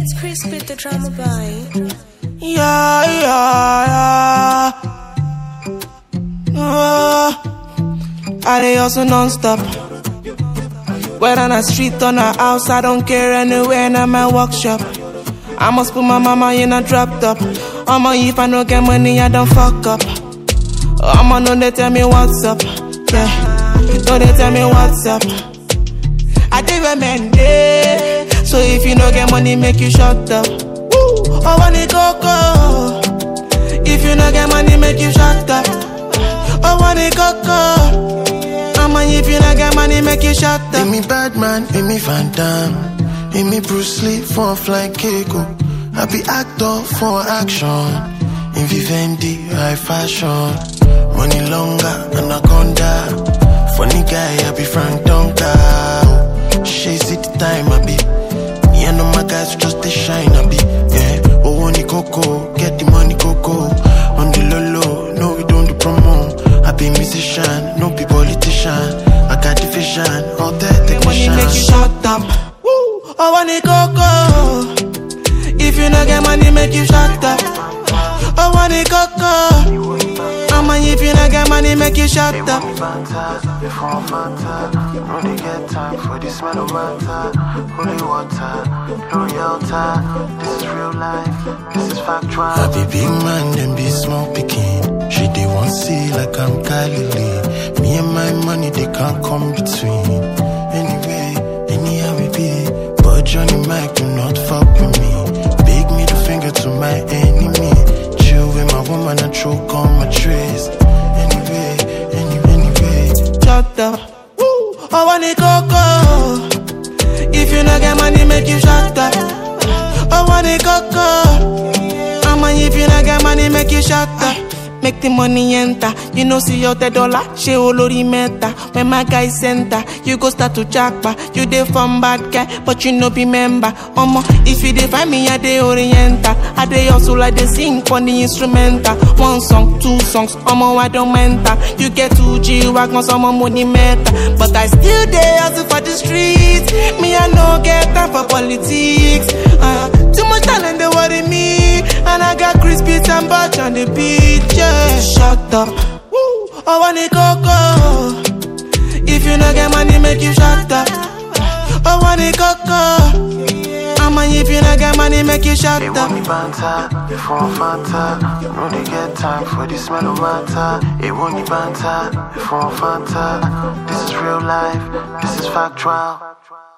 It's Chris with the drama boy. Yeah. I dey hustle non-stop. Whether on the street or the house, I don't care anywhere in my workshop. I must put my mama in a drop top. I'ma if I no get money, I don't fuck up. I'ma know they tell me what's up. Yeah, know they tell me what's up. I dey recommend it. So if you no get money, make you shut up. I wanna go. If you no get money, make you shut up. I wanna go. I'ma if you no get money, make you shut up. Me bad man, me Van Damme, me Bruce Lee for fly Keiko. I be actor for action. In Vivendi, high fashion. Money longer, anaconda. Funny guy, I be Frank Donka. Shades it the time, I be. Me and all my guys just they shine, I be. Yeah, oh, money coco, get the money coco. On the low, no, we don't do promo. I be musician, no be politician. I got the vision, all that technician. Money make you shut up. Woo, I wanna go. If you no get money, make you shut up. I wanna go. I'ma if you no get money, make you shut up. Before I'm Fanta, no they get time for this smell of matter. Holy water, L'Oreal. This is real life, this is factual. I be big man, then be small picking. She they want see like I'm Kylie. Me and my money, they can't come between. Anyway, anyhow we be. But Johnny Mike, do not fuck with me. Big middle finger to my enemy. Chill with my woman and choke on my trays. Anyway. Shut up. Woo, I wanna go. If you no get money, make you shut up. I wanna go. I'ma if you no get money, make you shut up. Make the money enter. You know see out the dollar, she olori meta. When my guy center, you go start to jackpa. You dey from bad guy, but you no be member. If you dey find me, I dey oriental. I dey hustle like they sing for the instrumental. 1 song, 2 songs, I don't mental. You get 2 G-Wagon, some money meta. But I still dey hustle for the streets. Me, I no get time for politics. Too much talent, they worry me. And I got Chris Beats and Butch on the beat, yeah. Shut up. Woo, I wanna go. If you no get money, make you shut up. I wanna go. I'ma if you no get money, make you shut up. They want me banter, before I'm Fanta. No they get time for this smell of matter. They want me banter, before I'm Fanta. This is real life, this is factual.